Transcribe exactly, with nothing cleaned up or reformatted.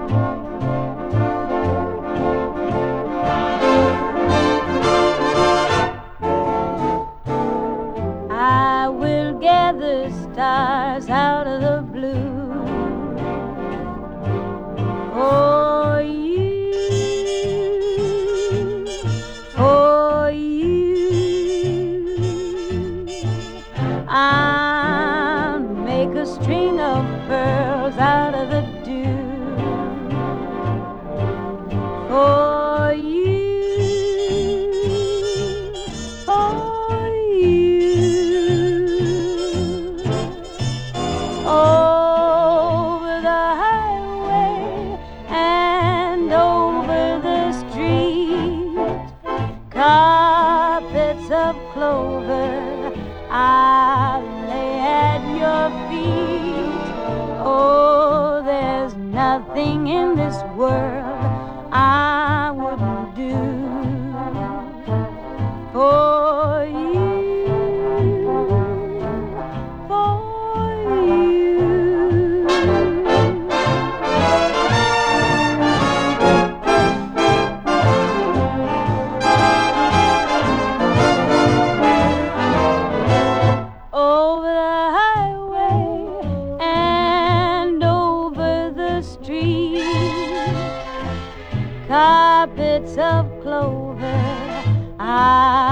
I will gather stars out of the blue for you, for you. I'll make a string of pearls out of the dew for you, for you. Over the highway and over the street, carpets of clover I'll lay at your feet. Oh, there's nothing in this world I wouldn't do for you, for you. Over the highway and over the street, carpets of clover I